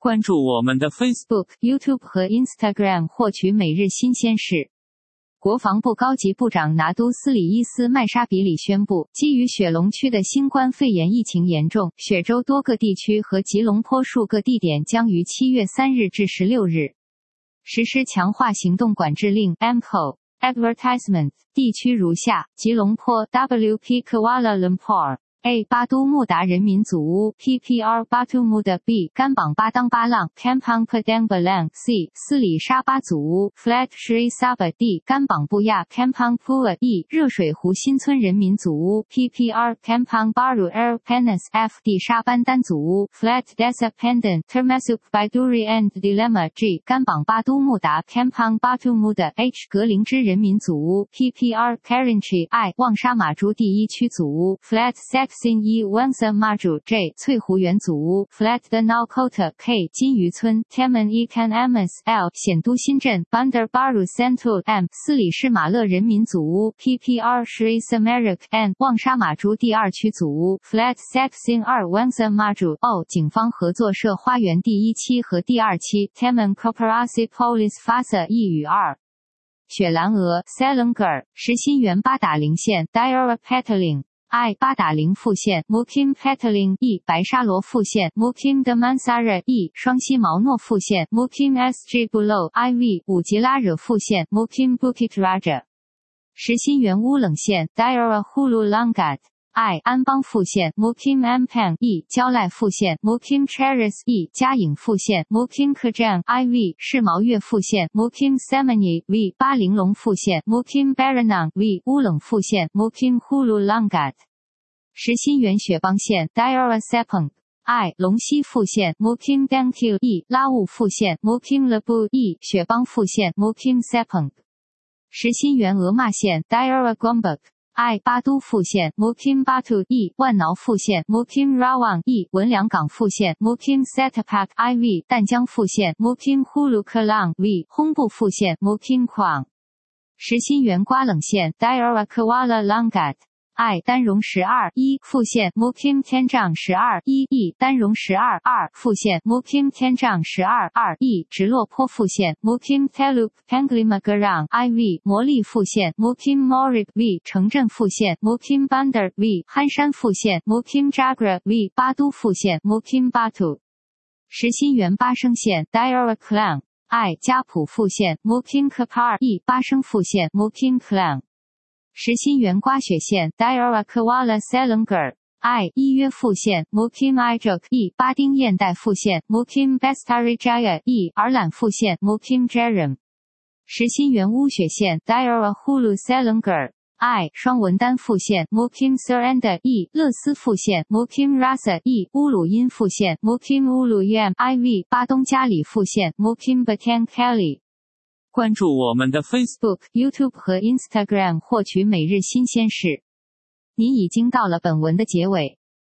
关注我们的 Facebook、YouTube 和 Instagram 获取每日新鲜事。国防部高级部长拿督斯里伊斯麦沙比里宣布，基于雪龙区的新冠肺炎疫情严重，雪州多个地区和吉隆坡数个地点将于7月3日至16日实施强化行动管制令 MCO Advertisement 地区如下：吉隆坡 WP Kuala Lumpur。A 巴都穆达人民祖屋 PPR Batu Muda B 甘榜巴当巴浪 Kampung Padang Balang C 斯里沙巴祖屋 Flat Sri Sabah D 甘榜布亚 Kampung Pua E 热水湖新村人民祖屋 PPR Kampung Baru Air Panas F 地沙班丹祖屋 Flat Desa Pandan Termasuk Baiduri and Dilemma G 甘榜巴都穆达 Kampung Batu Muda H 格林芝人民祖屋 PPR Kerinci I 旺沙马珠第一区祖屋 Flat Sin 一 Wangsa Maju J 翠湖园祖屋 Flat Danau Kota K 金鱼村 Taman Ikan Amas L 显都新镇 Bandar Baru Sentul M 斯里市马勒人民祖屋 PPR Sri Samarak N 旺沙马珠第二区祖屋 Flat Sek Sin 2 Wangsa Maju O 警方合作社花园第一期和第二期 Taman Koperasi Polis Fasa 1与2雪兰莪 Selangor 实心园八达岭县 Daerah Petaling I 八达岭副县 Mukim Petaling E 白沙罗副县 Mukim Damansara E 双溪毛诺副县 Mukim SG Buloh IV 五吉拉惹副县 Mukim Bukit Raja 实心园乌冷县 Daerah Hulu Langat I 安邦副县 Mukim Ampang E 蕉赖副县 Mukim Cheris E 嘉颖副县 Mukim Kajang IV 世毛越副县 Mukim Semenyi V 巴玲珑副县 Mukim Baranang V 乌冷副县 Mukim Hulu Langat 实心园雪邦县 Daerah Sepang I 龙溪副县 Mukim Dangkil E 拉兀副县 Mukim Lebu E 雪邦副县 Mukim Sepang 实心园俄骂县 Daerah Gombak I 巴都副县 Mukim Batu E 万挠副县 Mukim Rawang E 文良港副县 Mukim Setapak IV 淡江副县 Mukim Hulu Kelang V 烘部副县 Mukim Kuang 实心园瓜冷县 Daerah Kuala Langat I 丹绒12 1副县 Mukim Tenjang 12 1 E 丹绒12 2副县 Mukim Tenjang 12 2 E 直落坡副县 Mukim Teluk Panglimagarang IV 魔力副县 Mukim Morib V 城镇副县 Mukim Bandar V 憨山副县 Mukim Jagra V 巴都副县 Mukim Batu 实心园巴生县 Daerah Klang I 嘉浦副县 Mukim Kapar E 巴生副县 Mukim Klang实心园瓜雪县 Daerah Kuala Selangor I 伊约副县 Mukim Ijuk E 巴丁堰带副县 Mukim Bestarijaya E 尔览副县 Mukim Jeram 实心园乌雪县 Daerah Hulu Selangor I 双文丹副县 Mukim Seranda E 勒斯副县 Mukim Rasa E 乌鲁因副县 Mukim Ulu Yam IV 巴东加里副县 Mukim Batang Kali 关注我们的 Facebook、YouTube 和 Instagram 获取每日新鲜事。您已经到了本文的结尾，